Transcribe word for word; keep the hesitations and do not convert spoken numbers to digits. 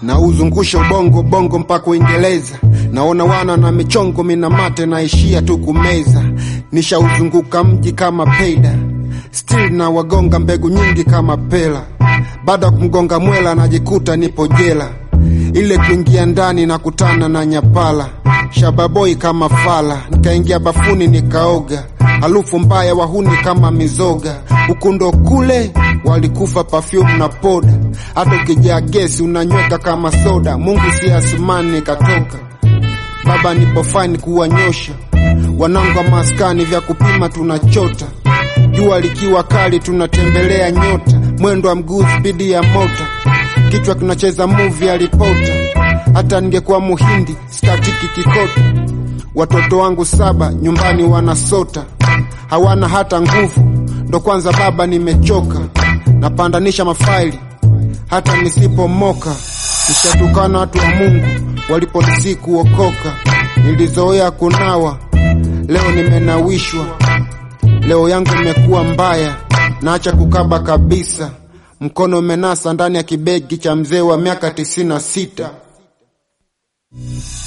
na uzungusha ubongo bongo mpaka Uingereza. Naona wana na michongo mina mate naishia tu kumeza. Nishauzunguka mji kama peida, still na wagonga mbegu nyingi kama pela. Baada kumgonga mwela najikuta nipo jela. Ile kuingia ndani na kutana na nyapala, shababoi kama fala. Nikaingia bafuni nikaoga, harufu mbaya wahuni kama mizoga. Ukundo kule walikufa perfume na poda, hata ukijaa gesi unanyweka kama soda. Mungu si asumani nikatoka, baba nipo fine kuwanyosha. Wanangu wa maskani vya kupima tunachota, jua likiwa kali tunatembelea nyota. Mwendo wa mguu spidi ya mota, kichwa kinacheza movie alipota. Hata ningekuwa muhindi skatiki kikota. Watoto wangu saba nyumbani wanasota, hawana hata nguvu, ndo kwanza baba nimechoka. Napandanisha mafaili hata nisipomoka. Nishatukana watu wa Mungu waliponisi kuokoka. Nilizoea kunawa, leo nimenawishwa. Leo yangu imekuwa mbaya, naacha kukaba kabisa. Mkono umenasa ndani ya kibegi cha mzee wa miaka tisini na sita.